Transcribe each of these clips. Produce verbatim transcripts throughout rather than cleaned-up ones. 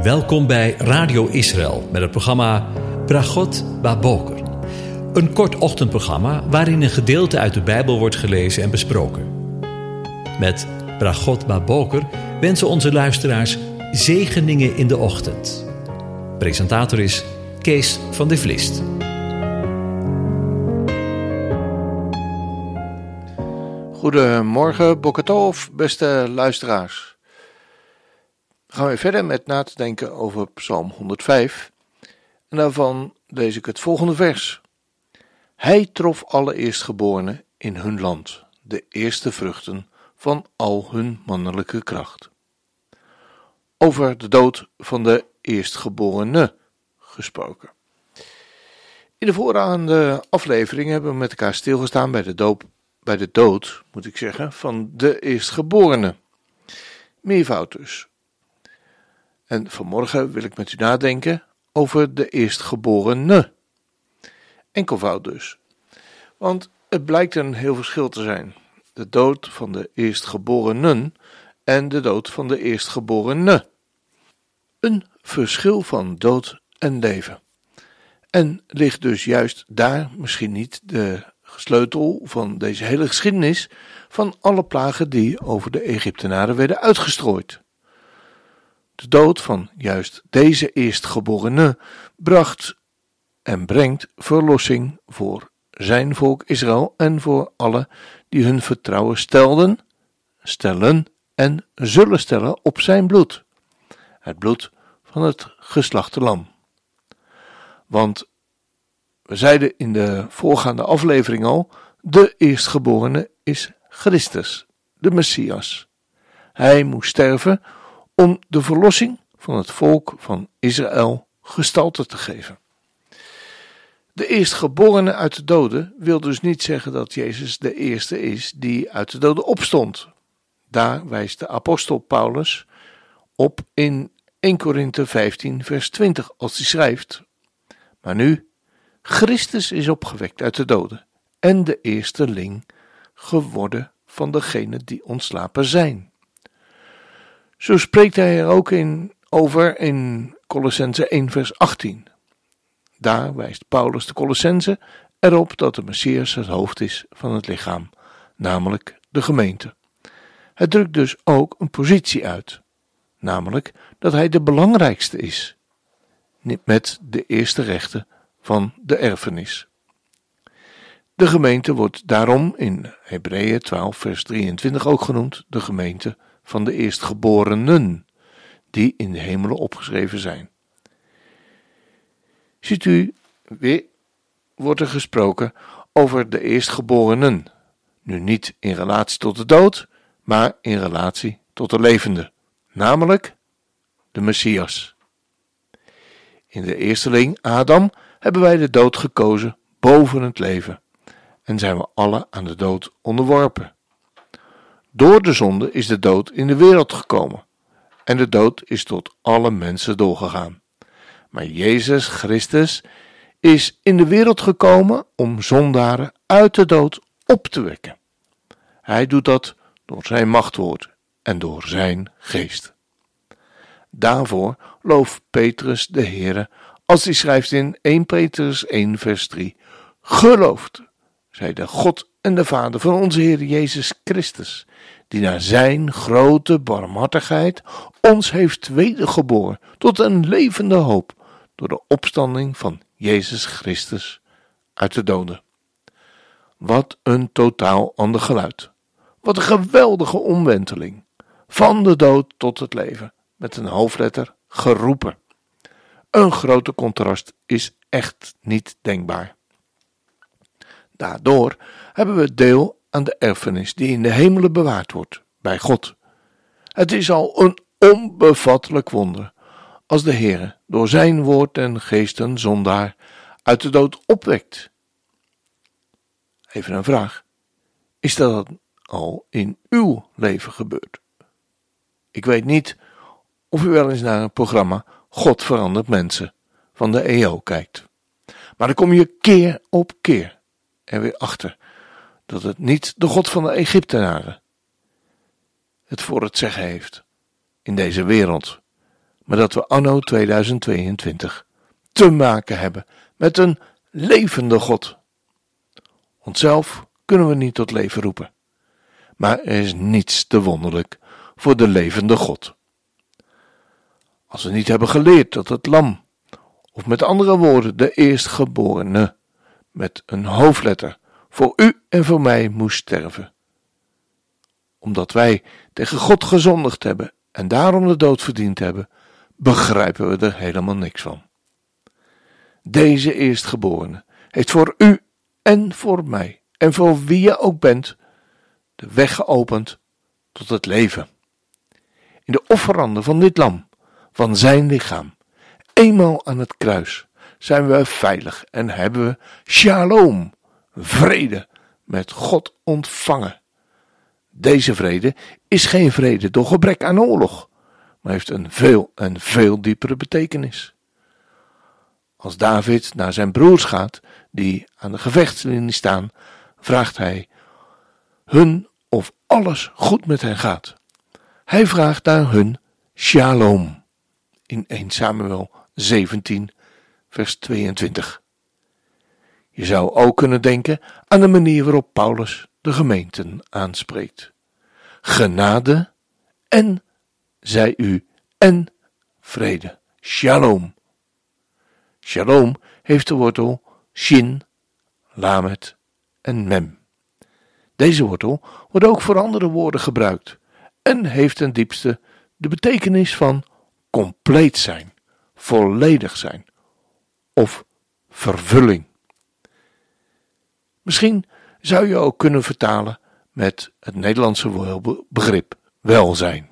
Welkom bij Radio Israël met het programma Bragot Baboker. Een kort ochtendprogramma waarin een gedeelte uit de Bijbel wordt gelezen en besproken. Met Bragot Baboker wensen onze luisteraars zegeningen in de ochtend. Presentator is Kees van der Vlist. Goedemorgen, Boker Tov, beste luisteraars. Dan gaan we verder met na te denken over Psalm honderdvijf. En daarvan lees ik het volgende vers. Hij trof alle eerstgeborenen in hun land, de eerste vruchten van al hun mannelijke kracht. Over de dood van de eerstgeborene gesproken. In de voorgaande aflevering hebben we met elkaar stilgestaan bij de doop, bij de dood, moet ik zeggen, van de eerstgeborene. Meervoud dus. En vanmorgen wil ik met u nadenken over de eerstgeborene. Enkelvoud dus. Want het blijkt een heel verschil te zijn. De dood van de eerstgeborenen en de dood van de eerstgeborene. Een verschil van dood en leven. En ligt dus juist daar misschien niet de sleutel van deze hele geschiedenis van alle plagen die over de Egyptenaren werden uitgestrooid. De dood van juist deze eerstgeborene bracht en brengt verlossing voor zijn volk Israël en voor alle die hun vertrouwen stelden, stellen en zullen stellen op zijn bloed. Het bloed van het geslachte lam. Want we zeiden in de voorgaande aflevering al, de eerstgeborene is Christus, de Messias. Hij moest sterven om de verlossing van het volk van Israël gestalte te geven. De eerstgeborene uit de doden wil dus niet zeggen dat Jezus de eerste is die uit de doden opstond. Daar wijst de apostel Paulus op in eerste Korinthe vijftien vers twintig als hij schrijft. Maar nu, Christus is opgewekt uit de doden en de eersteling geworden van degenen die ontslapen zijn. Zo spreekt hij er ook in over in Kolossenzen één vers achttien. Daar wijst Paulus de Kolossenzen erop dat de Messias het hoofd is van het lichaam, namelijk de gemeente. Het drukt dus ook een positie uit, namelijk dat hij de belangrijkste is, met de eerste rechten van de erfenis. De gemeente wordt daarom in Hebreeën twaalf vers drieëntwintig ook genoemd de gemeente van de eerstgeborenen, die in de hemelen opgeschreven zijn. Ziet u, weer wordt er gesproken over de eerstgeborenen, nu niet in relatie tot de dood, maar in relatie tot de levende, namelijk de Messias. In de eersteling, Adam, hebben wij de dood gekozen boven het leven en zijn we alle aan de dood onderworpen. Door de zonde is de dood in de wereld gekomen en de dood is tot alle mensen doorgegaan. Maar Jezus Christus is in de wereld gekomen om zondaren uit de dood op te wekken. Hij doet dat door zijn machtwoord en door zijn geest. Daarvoor looft Petrus de Heere als hij schrijft in eerste Petrus één vers drie. Gelooft, zij de God en de Vader van onze Heer Jezus Christus, die naar zijn grote barmhartigheid ons heeft wedergeboren tot een levende hoop door de opstanding van Jezus Christus uit de doden. Wat een totaal ander geluid. Wat een geweldige omwenteling. Van de dood tot het leven, met een hoofdletter geroepen. Een grote contrast is echt niet denkbaar. Daardoor hebben we deel aan de erfenis die in de hemelen bewaard wordt bij God. Het is al een onbevattelijk wonder als de Heere door zijn woord en geest een zondaar uit de dood opwekt. Even een vraag. Is dat al in uw leven gebeurd? Ik weet niet of u wel eens naar een programma God verandert mensen van de E O kijkt. Maar dan kom je keer op keer er weer achter dat het niet de God van de Egyptenaren het voor het zeggen heeft in deze wereld, maar dat we anno tweeduizend tweeëntwintig te maken hebben met een levende God. Onszelf kunnen we niet tot leven roepen, maar er is niets te wonderlijk voor de levende God. Als we niet hebben geleerd dat het lam, of met andere woorden de eerstgeborene, met een hoofdletter, voor u en voor mij moest sterven, omdat wij tegen God gezondigd hebben en daarom de dood verdiend hebben, begrijpen we er helemaal niks van. Deze eerstgeborene heeft voor u en voor mij en voor wie je ook bent de weg geopend tot het leven. In de offeranden van dit lam, van zijn lichaam, eenmaal aan het kruis, zijn we veilig en hebben we shalom, vrede met God ontvangen. Deze vrede is geen vrede door gebrek aan oorlog, maar heeft een veel en veel diepere betekenis. Als David naar zijn broers gaat, die aan de gevechtslinie staan, vraagt hij hun of alles goed met hen gaat. Hij vraagt naar hun shalom in eerste Samuel zeventien, vers tweeëntwintig. Je zou ook kunnen denken aan de manier waarop Paulus de gemeenten aanspreekt. Genade en, zij u, en vrede. Shalom. Shalom heeft de wortel shin, lamet en mem. Deze wortel wordt ook voor andere woorden gebruikt en heeft ten diepste de betekenis van compleet zijn, volledig zijn of vervulling. Misschien zou je ook kunnen vertalen met het Nederlandse begrip welzijn.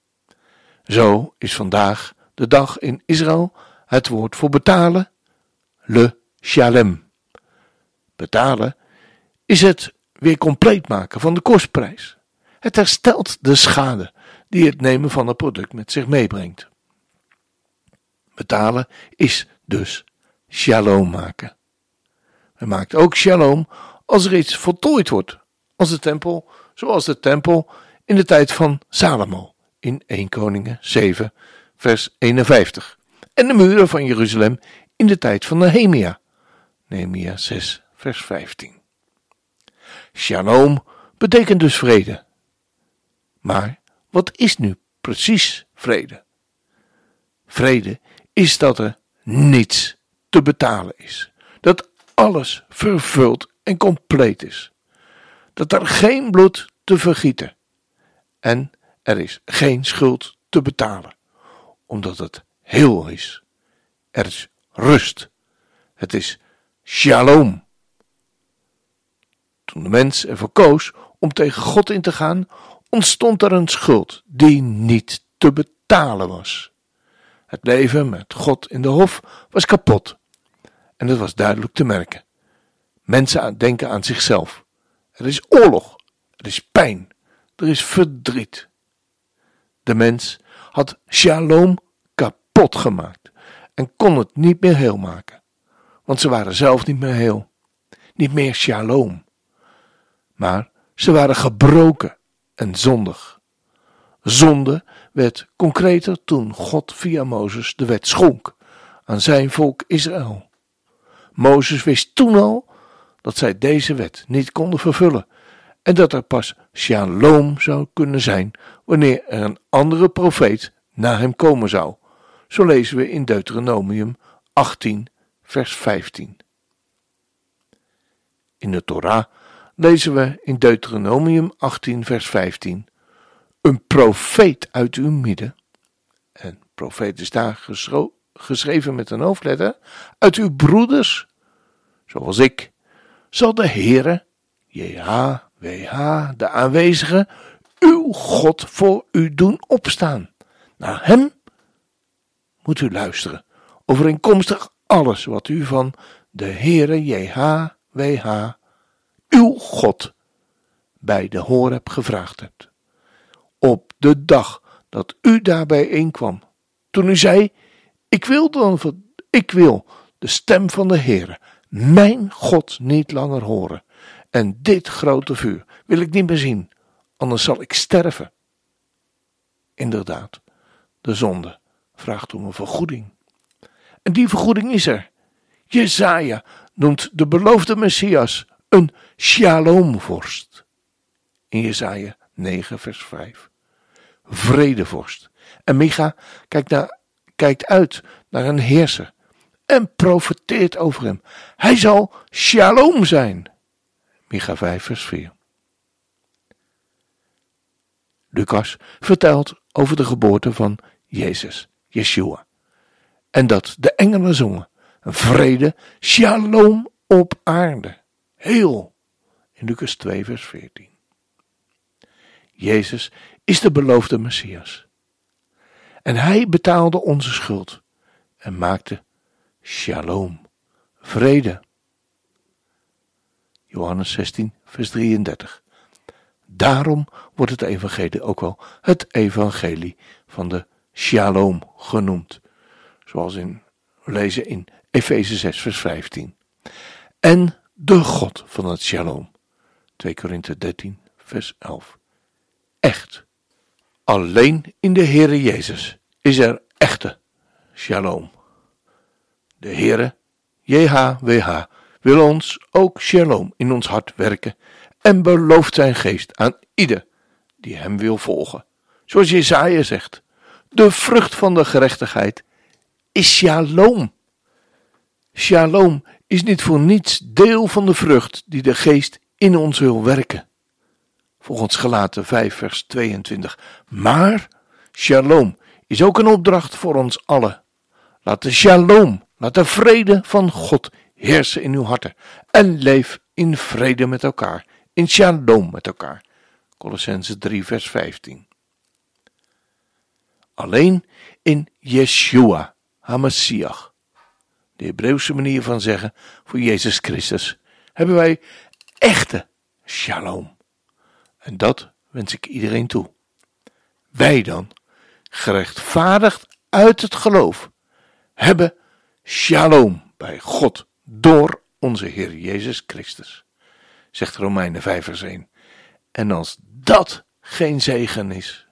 Zo is vandaag de dag in Israël het woord voor betalen, le shalem. Betalen is het weer compleet maken van de kostprijs. Het herstelt de schade die het nemen van een product met zich meebrengt. Betalen is dus shalom maken. Men maakt ook shalom als er iets voltooid wordt, als de tempel, zoals de tempel in de tijd van Salomo in eerste Koningen zeven, vers eenenvijftig, en de muren van Jeruzalem in de tijd van Nehemia, Nehemia zes, vers vijftien. Shalom betekent dus vrede. Maar wat is nu precies vrede? Vrede is dat er niets te betalen is. Dat alles vervuld en compleet is. Dat er geen bloed te vergieten. En er is geen schuld te betalen. Omdat het heel is. Er is rust. Het is shalom. Toen de mens ervoor koos om tegen God in te gaan, ontstond er een schuld die niet te betalen was. Het leven met God in de hof was kapot. En dat was duidelijk te merken. Mensen denken aan zichzelf. Er is oorlog. Er is pijn. Er is verdriet. De mens had shalom kapot gemaakt en kon het niet meer heel maken. Want ze waren zelf niet meer heel. Niet meer shalom. Maar ze waren gebroken en zondig. Zonde werd concreter toen God via Mozes de wet schonk aan zijn volk Israël. Mozes wist toen al dat zij deze wet niet konden vervullen en dat er pas shalom zou kunnen zijn wanneer er een andere profeet na hem komen zou. Zo lezen we in Deuteronomium achttien, vers vijftien. In de Torah lezen we in Deuteronomium achttien, vers vijftien: een profeet uit uw midden, en profeet is daar geschro- geschreven met een hoofdletter, uit uw broeders, zoals ik, zal de Heere, J H W H, de aanwezige, uw God voor u doen opstaan. Naar hem moet u luisteren, overeenkomstig alles wat u van de Heere, J H W H, uw God, bij de Horeb gevraagd hebt. Op de dag dat u daarbij bijeenkwam, toen u zei, ik wil, dan, ik wil de stem van de Heere, mijn God, niet langer horen. En dit grote vuur wil ik niet meer zien, anders zal ik sterven. Inderdaad, de zonde vraagt om een vergoeding. En die vergoeding is er. Jesaja noemt de beloofde Messias een shalomvorst. In Jesaja negen vers vijf. Vredevorst. En Micha kijkt, naar, kijkt uit naar een heerser en profeteert over hem. Hij zal shalom zijn. Micha vijf vers vier. Lucas vertelt over de geboorte van Jezus, Yeshua. En dat de engelen zongen. Vrede, shalom op aarde. Heel. In Lucas twee vers veertien. Jezus is de beloofde Messias. En hij betaalde onze schuld. En maakte shalom. Vrede. Johannes zestien vers drieëndertig. Daarom wordt het evangelie ook wel het evangelie van de shalom genoemd. Zoals in, we lezen in Efeze zes vers vijftien. En de God van het shalom. twee Korinthe dertien vers elf. Echt. Alleen in de Heere Jezus is er echte shalom. De Heere, J H W H, wil ons ook shalom in ons hart werken en belooft zijn geest aan ieder die hem wil volgen. Zoals Jesaja zegt, de vrucht van de gerechtigheid is shalom. Shalom is niet voor niets deel van de vrucht die de geest in ons wil werken. Volgens Galaten vijf vers tweeëntwintig. Maar shalom is ook een opdracht voor ons allen. Laat de shalom, laat de vrede van God heersen in uw harten. En leef in vrede met elkaar, in shalom met elkaar. Kolossenzen drie vers vijftien. Alleen in Yeshua, HaMashiach, de Hebreeuwse manier van zeggen voor Jezus Christus, hebben wij echte shalom. En dat wens ik iedereen toe. Wij dan, gerechtvaardigd uit het geloof, hebben shalom bij God door onze Heer Jezus Christus, zegt Romeinen vijf vers één. En als dat geen zegen is.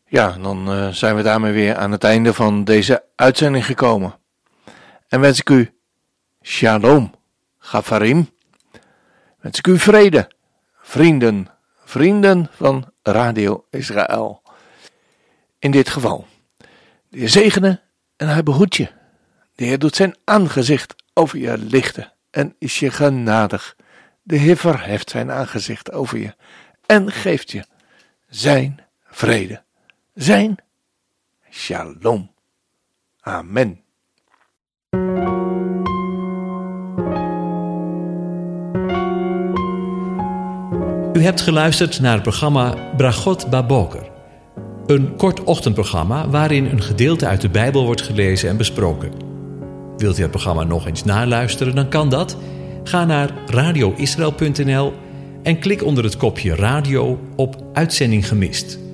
Ja, dan uh, zijn we daarmee weer aan het einde van deze uitzending gekomen. En wens ik u shalom, gafarim. Wens ik u vrede, vrienden, vrienden van Radio Israël. In dit geval, de Heer zegene en hij behoedt je. De Heer doet zijn aangezicht over je lichten en is je genadig. De Heer verheft zijn aangezicht over je en geeft je zijn vrede, zijn shalom. Amen. U hebt geluisterd naar het programma Bragot Baboker. Een kort ochtendprogramma waarin een gedeelte uit de Bijbel wordt gelezen en besproken. Wilt u het programma nog eens naluisteren, dan kan dat. Ga naar radio israël punt n l en klik onder het kopje radio op Uitzending gemist.